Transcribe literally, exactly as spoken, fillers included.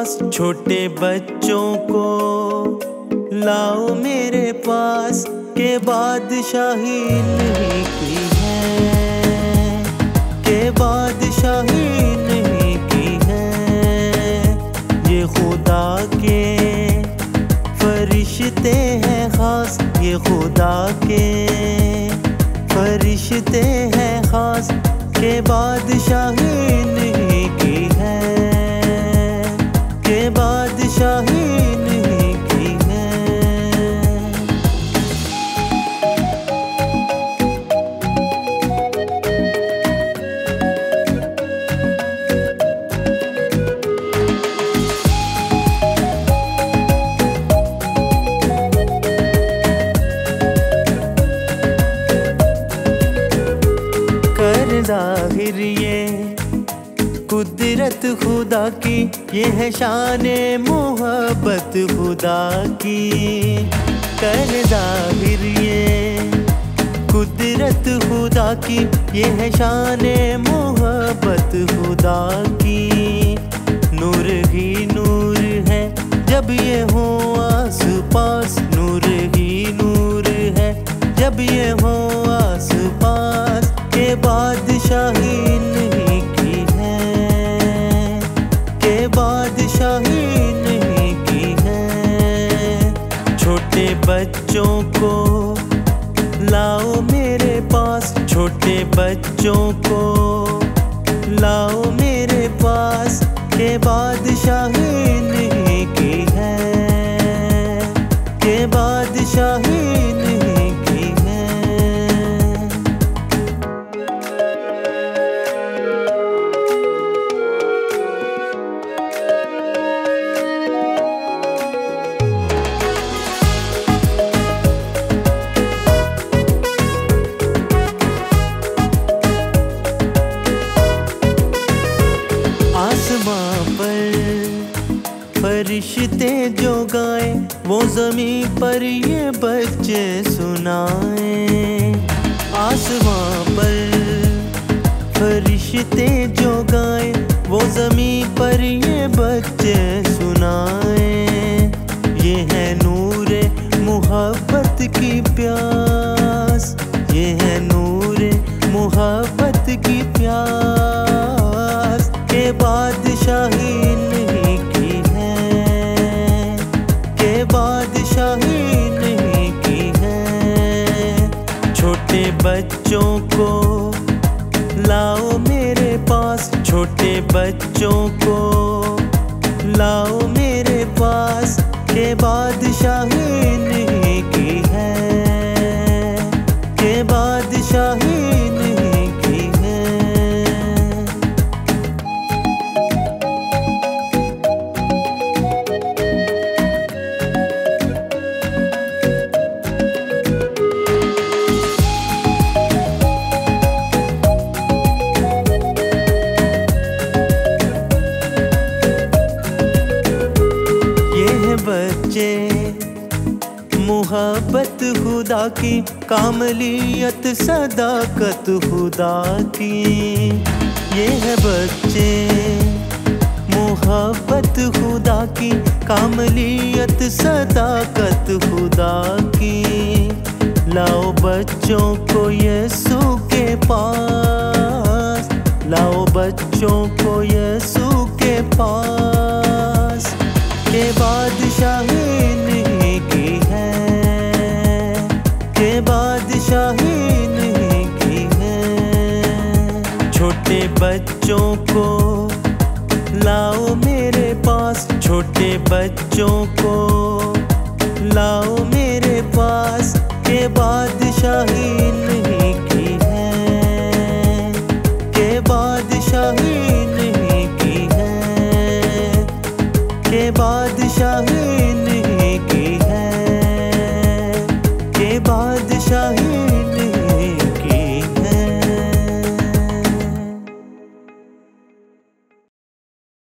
पास, छोटे बच्चों को लाओ मेरे पास, के बादशाही नहीं की है, के बादशाही नहीं की है। ये खुदा के फरिश्ते हैं खास, ये खुदा के फरिश्ते हैं खास, के बादशाही नहीं की है, के बादशाही नहीं की है। कर ज़ाहिर ये कुदरत खुदा की, ये है शाने मोहब्बत खुदा की। कर ज़ाहिर ये कुदरत खुदा की, ये है शाने मोहब्बत खुदा की। नूर ही नूर है जब ये हो आस पास, नूर ही नूर है जब ये हो आस पास, के बादशाही नहीं की है, के बादशाही नहीं की है। छोटे बच्चों को लाओ मेरे पास, छोटे बच्चों को लाओ मेरे पास, के बादशाही नहीं की है, के बादशाही नहीं की है। आसमां पर फरिश्ते जो गाए, वो ज़मीं पर ये बच्चे सुनाए। आसमां पर फरिश्ते जो गाए, वो ज़मीं पर ये बच्चे सुनाए। ये है नूरे मुहब्बत की प्यास, ये है नूरे मुहब्बत की प्यास, के बादशाही नहीं की है, के बादशाही नहीं की है। छोटे बच्चों को लाओ मेरे पास, छोटे बच्चों को लाओ मेरे पास, के बादशाही नहीं की है, के बादशाही नहीं की है। बच्चे मुहब्बत खुदा की, कामलियत सदाकत खुदा की। ये है बच्चे मुहब्बत खुदा की, कामलियत सदाकत खुदा की। लाओ बच्चों को यीशु के पास, लाओ बच्चों को यीशु के पास, के बादशाही नहीं की है, के बादशाही नहीं की है। छोटे बच्चों को लाओ मेरे पास, छोटे बच्चों को लाओ मेरे पास, के बादशाही नहीं की है, के बादशाही नहीं की है, के बादशाही नहीं की है, के बादशाही